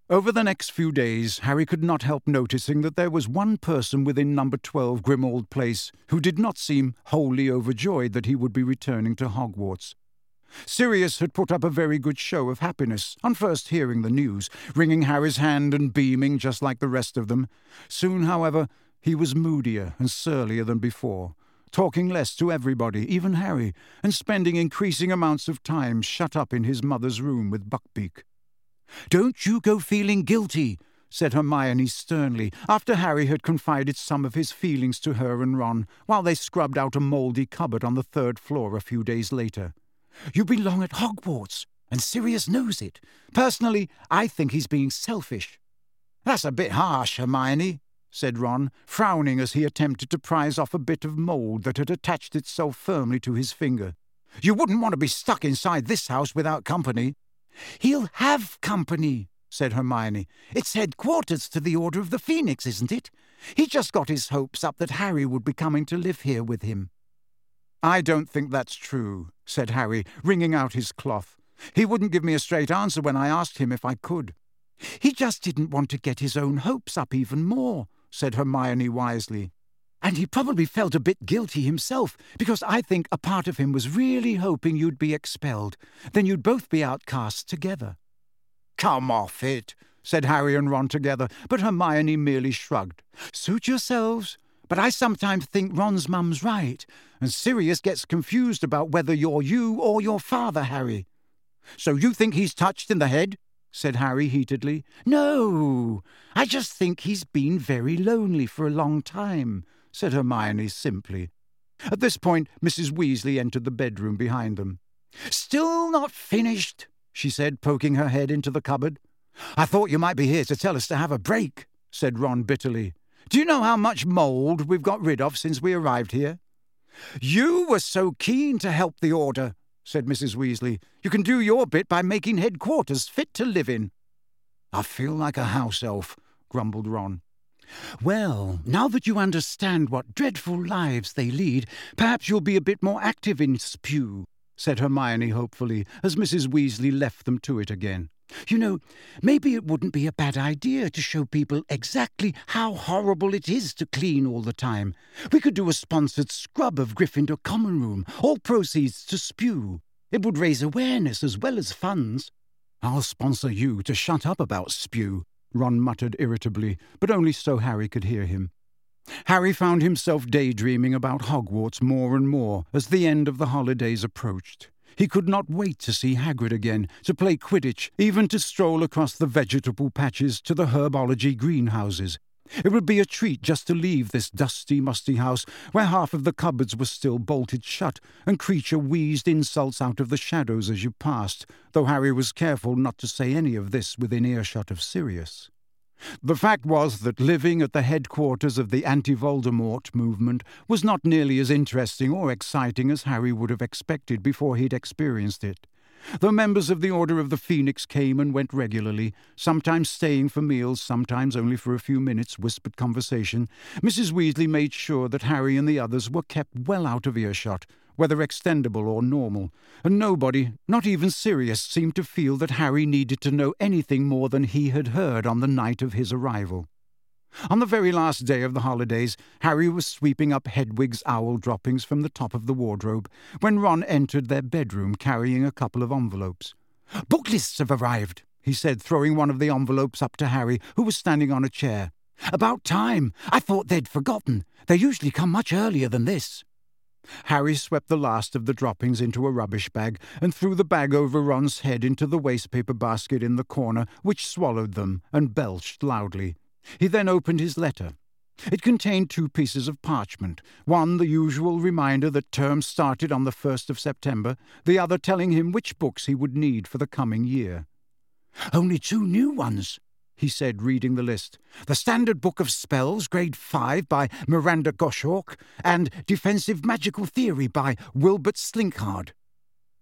Over the next few days, Harry could not help noticing that there was one person within number 12 Grimmauld Place who did not seem wholly overjoyed that he would be returning to Hogwarts. Sirius had put up a very good show of happiness on first hearing the news, wringing Harry's hand and beaming just like the rest of them. Soon, however, he was moodier and surlier than before, talking less to everybody, even Harry, and spending increasing amounts of time shut up in his mother's room with Buckbeak. "Don't you go feeling guilty," said Hermione sternly, after Harry had confided some of his feelings to her and Ron, while they scrubbed out a mouldy cupboard on the 3rd floor a few days later. "You belong at Hogwarts, and Sirius knows it. Personally, I think he's being selfish." "That's a bit harsh, Hermione," said Ron, frowning as he attempted to prise off a bit of mould that had attached itself firmly to his finger. "You wouldn't want to be stuck inside this house without company." "He'll have company," said Hermione. "It's headquarters to the Order of the Phoenix, isn't it? He just got his hopes up that Harry would be coming to live here with him." "I don't think that's true," said Harry, wringing out his cloth. "He wouldn't give me a straight answer when I asked him if I could." "He just didn't want to get his own hopes up even more," said Hermione wisely. "And he probably felt a bit guilty himself, because I think a part of him was really hoping you'd be expelled. Then you'd both be outcasts together." "Come off it," said Harry and Ron together, but Hermione merely shrugged. "Suit yourselves. But I sometimes think Ron's mum's right, and Sirius gets confused about whether you're you or your father, Harry." "So you think he's touched in the head?" said Harry heatedly. "No, I just think he's been very lonely for a long time," said Hermione simply. At this point, Mrs. Weasley entered the bedroom behind them. "Still not finished," she said, poking her head into the cupboard. "I thought you might be here to tell us to have a break," said Ron bitterly. "Do you know how much mould we've got rid of since we arrived here?" "You were so keen to help the Order," said Mrs. Weasley. "You can do your bit by making headquarters fit to live in." "I feel like a house elf," grumbled Ron. "Well, now that you understand what dreadful lives they lead, perhaps you'll be a bit more active in Spew," said Hermione hopefully, as Mrs. Weasley left them to it again. "You know, maybe it wouldn't be a bad idea to show people exactly how horrible it is to clean all the time. We could do a sponsored scrub of Gryffindor Common Room, all proceeds to Spew. It would raise awareness as well as funds." "I'll sponsor you to shut up about Spew," Ron muttered irritably, but only so Harry could hear him. Harry found himself daydreaming about Hogwarts more and more as the end of the holidays approached. He could not wait to see Hagrid again, to play Quidditch, even to stroll across the vegetable patches to the herbology greenhouses. It would be a treat just to leave this dusty, musty house where half of the cupboards were still bolted shut, and Creature wheezed insults out of the shadows as you passed, though Harry was careful not to say any of this within earshot of Sirius. The fact was that living at the headquarters of the anti-Voldemort movement was not nearly as interesting or exciting as Harry would have expected before he'd experienced it. Though members of the Order of the Phoenix came and went regularly, sometimes staying for meals, sometimes only for a few minutes' whispered conversation, Mrs. Weasley made sure that Harry and the others were kept well out of earshot, whether extendable or normal, and nobody, not even Sirius, seemed to feel that Harry needed to know anything more than he had heard on the night of his arrival. On the very last day of the holidays, Harry was sweeping up Hedwig's owl droppings from the top of the wardrobe when Ron entered their bedroom carrying a couple of envelopes. "Book lists have arrived," he said, throwing one of the envelopes up to Harry, who was standing on a chair. "About time. I thought they'd forgotten. They usually come much earlier than this." Harry swept the last of the droppings into a rubbish bag and threw the bag over Ron's head into the wastepaper basket in the corner, which swallowed them and belched loudly. He then opened his letter. It contained 2 pieces of parchment, one the usual reminder that term started on the 1st of September, the other telling him which books he would need for the coming year. "Only 2 new ones," he said, reading the list. "The Standard Book of Spells, Grade 5, by Miranda Goshawk, and Defensive Magical Theory by Wilbert Slinkhard."